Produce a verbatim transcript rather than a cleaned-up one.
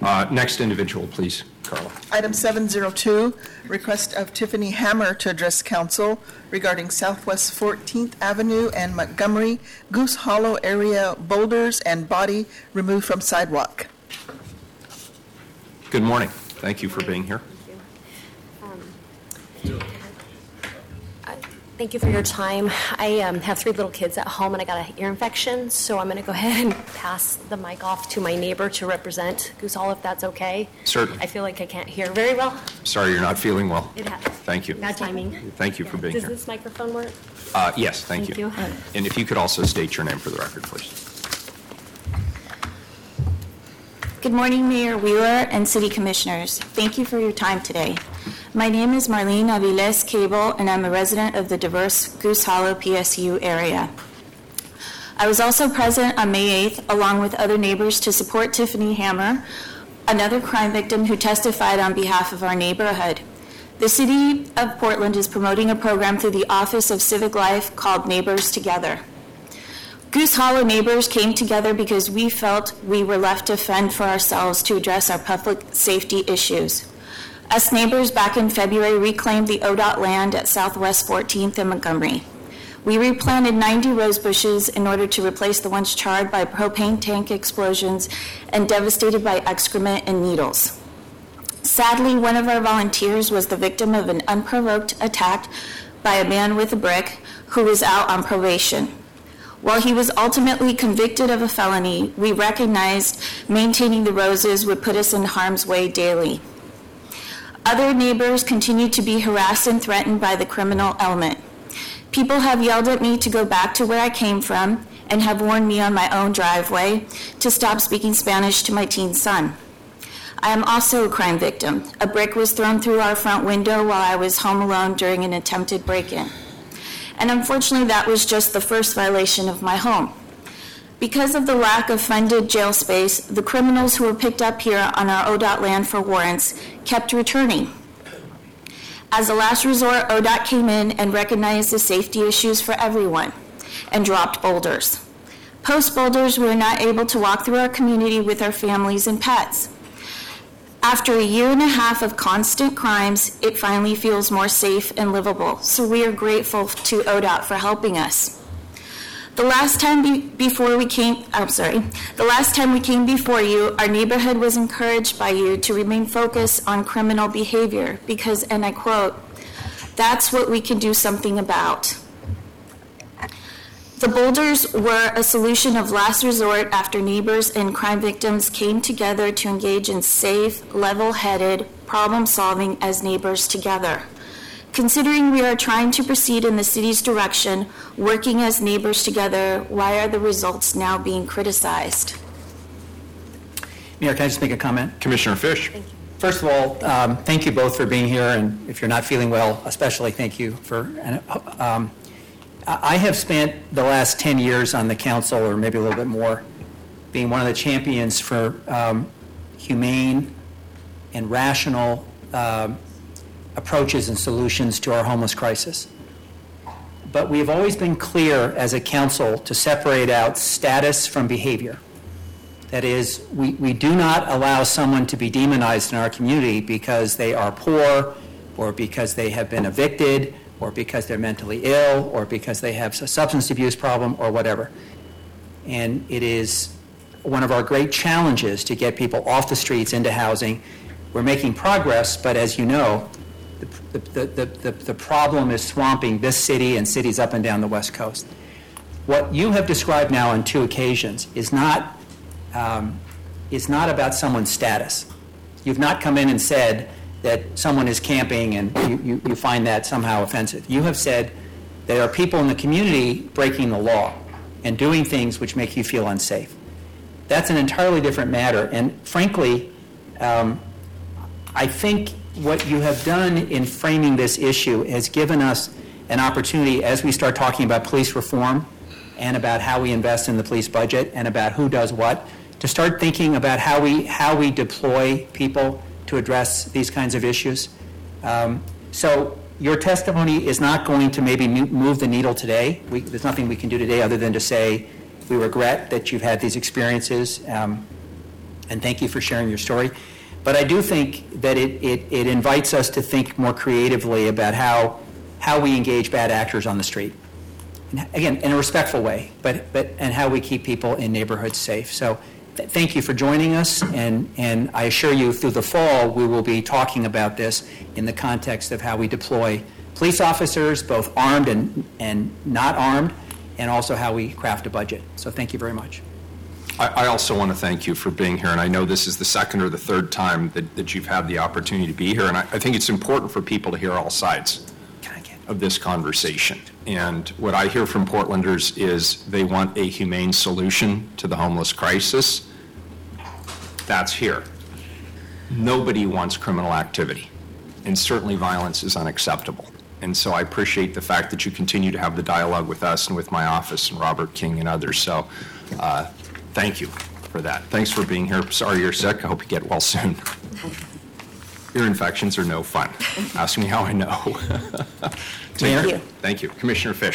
Uh, next individual, please, Carla. Item seven oh two, request of Tiffany Hammer to address council regarding Southwest fourteenth Avenue and Montgomery Goose Hollow area boulders and body removed from sidewalk. Good morning. Thank you for being here. Thank you for your time. I um, have three little kids at home and I got an ear infection, so I'm going to go ahead and pass the mic off to my neighbor to represent Goose Hall, if that's okay. Certainly. I feel like I can't hear very well. Sorry you're not feeling well. It ha- Thank you. Bad timing. Thank you for being Does here. Does this microphone work? Uh, yes, thank, Thank you. you. And if you could also state your name for the record, please. Good morning, Mayor Wheeler and City Commissioners. Thank you for your time today. My name is Marlene Aviles Cable, and I'm a resident of the diverse Goose Hollow P S U area. I was also present on May eighth, along with other neighbors, to support Tiffany Hammer, another crime victim who testified on behalf of our neighborhood. The City of Portland is promoting a program through the Office of Civic Life called Neighbors Together. Goose Hollow neighbors came together because we felt we were left to fend for ourselves to address our public safety issues. Us neighbors back in February reclaimed the O D O T land at Southwest fourteenth and Montgomery. We replanted ninety rose bushes in order to replace the ones charred by propane tank explosions and devastated by excrement and needles. Sadly, one of our volunteers was the victim of an unprovoked attack by a man with a brick who was out on probation. While he was ultimately convicted of a felony, we recognized maintaining the roses would put us in harm's way daily. Other neighbors continue to be harassed and threatened by the criminal element. People have yelled at me to go back to where I came from and have warned me on my own driveway to stop speaking Spanish to my teen son. I am also a crime victim. A brick was thrown through our front window while I was home alone during an attempted break-in. And unfortunately, that was just the first violation of my home. Because of the lack of funded jail space, the criminals who were picked up here on our O D O T land for warrants kept returning. As a last resort, O D O T came in and recognized the safety issues for everyone and dropped boulders. Post boulders, we were not able to walk through our community with our families and pets. After a year and a half of constant crimes, it finally feels more safe and livable. So we are grateful to O D O T for helping us. The last time be- before we came, I'm sorry, the last time we came before you, our neighborhood was encouraged by you to remain focused on criminal behavior because, and I quote, "That's what we can do something about." The boulders were a solution of last resort after neighbors and crime victims came together to engage in safe, level-headed problem solving as neighbors together. Considering we are trying to proceed in the city's direction, working as neighbors together, why are the results now being criticized? Mayor, can I just make a comment? Commissioner Fish. Thank you. First of all, um, thank you both for being here, and if you're not feeling well, especially thank you for. Um, I have spent the last ten years on the council, or maybe a little bit more, being one of the champions for um, humane and rational um, approaches and solutions to our homeless crisis. But we have always been clear as a council to separate out status from behavior. That is, we, we do not allow someone to be demonized in our community because they are poor, or because they have been evicted, or because they're mentally ill, or because they have a substance abuse problem, or whatever. And it is one of our great challenges to get people off the streets into housing. We're making progress, but as you know, the, the, the, the, the problem is swamping this city and cities up and down the West Coast. What you have described now on two occasions is not, um, is not about someone's status. You've not come in and said that someone is camping and you, you, you find that somehow offensive. You have said there are people in the community breaking the law and doing things which make you feel unsafe. That's an entirely different matter. And frankly, um, I think what you have done in framing this issue has given us an opportunity, as we start talking about police reform and about how we invest in the police budget and about who does what, to start thinking about how we how we deploy people to address these kinds of issues. Um, so your testimony is not going to maybe move the needle today. We, there's nothing we can do today other than to say we regret that you've had these experiences. Um, and thank you for sharing your story. But I do think that it, it, it invites us to think more creatively about how, how we engage bad actors on the street. And again, in a respectful way, but, but, and how we keep people in neighborhoods safe. So th- thank you for joining us, and, and I assure you through the fall, we will be talking about this in the context of how we deploy police officers, both armed and, and not armed, and also how we craft a budget. So thank you very much. I, I also want to thank you for being here, and I know this is the second or the third time that, that you've had the opportunity to be here, and I, I think it's important for people to hear all sides Can I get? of this conversation. And what I hear from Portlanders is they want a humane solution to the homeless crisis. That's here. Nobody wants criminal activity, and certainly violence is unacceptable. And so I appreciate the fact that you continue to have the dialogue with us and with my office and Robert King and others. So uh, thank you for that. Thanks for being here. Sorry you're sick. I hope you get well soon. Ear infections are no fun. Ask me how I know. Take Mayor? care. Thank you. Commissioner Fish.